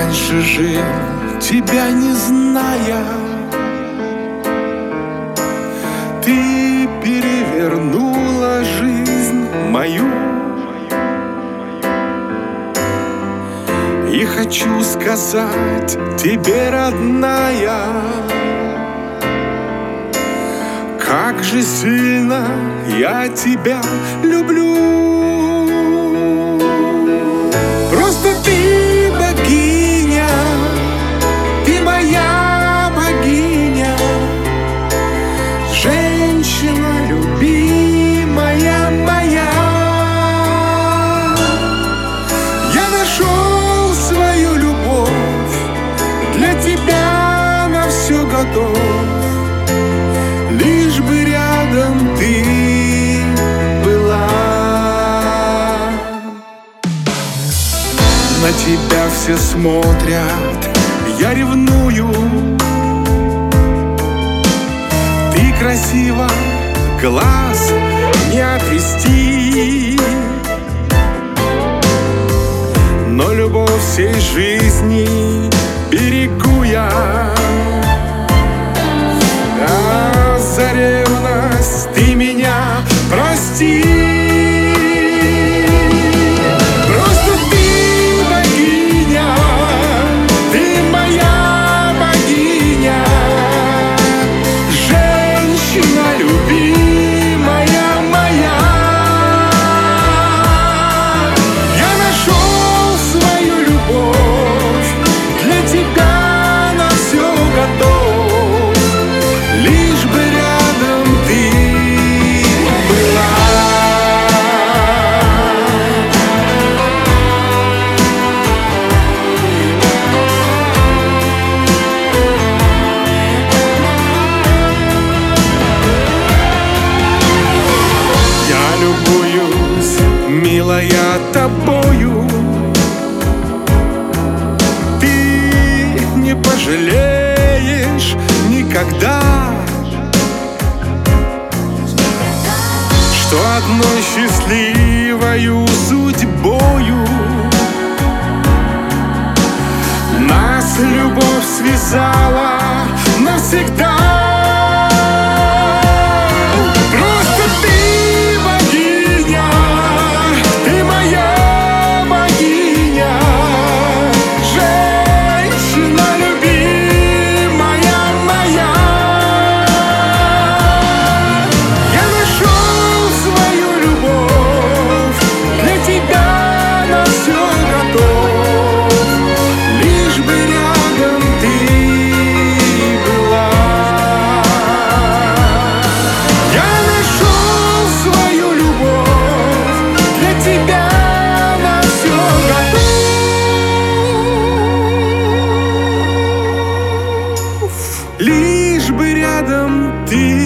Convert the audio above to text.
раньше жил, тебя не зная. Ты перевернула жизнь мою. И хочу сказать тебе, родная, как же сильно я тебя люблю. Просто ты богиня, ты моя богиня, женщина любимая моя. Я нашел свою любовь, для тебя на все готов, лишь бы рядом ты была. На тебя все смотрят, я ревную. Ты красива, глаз не отвести, но любовь всей жизни берегу я. А за ревность ты меня прости. Просто ты богиня, ты моя богиня, женщина любимая моя. Я нашел свою любовь, для тебя на все готов, лишь бы рядом ты была. Я любуюсь, милая, тобою. Ты не пожалеешь никогда, что одной счастливою судьбою нас любовь связала навсегда. Просто ты богиня, ты моя богиня, женщина любимая моя. Я нашел свою любовь, для тебя на все готов, лишь бы рядом ты была. Я нашел свою любовь, для тебя на все готов, лишь бы рядом ты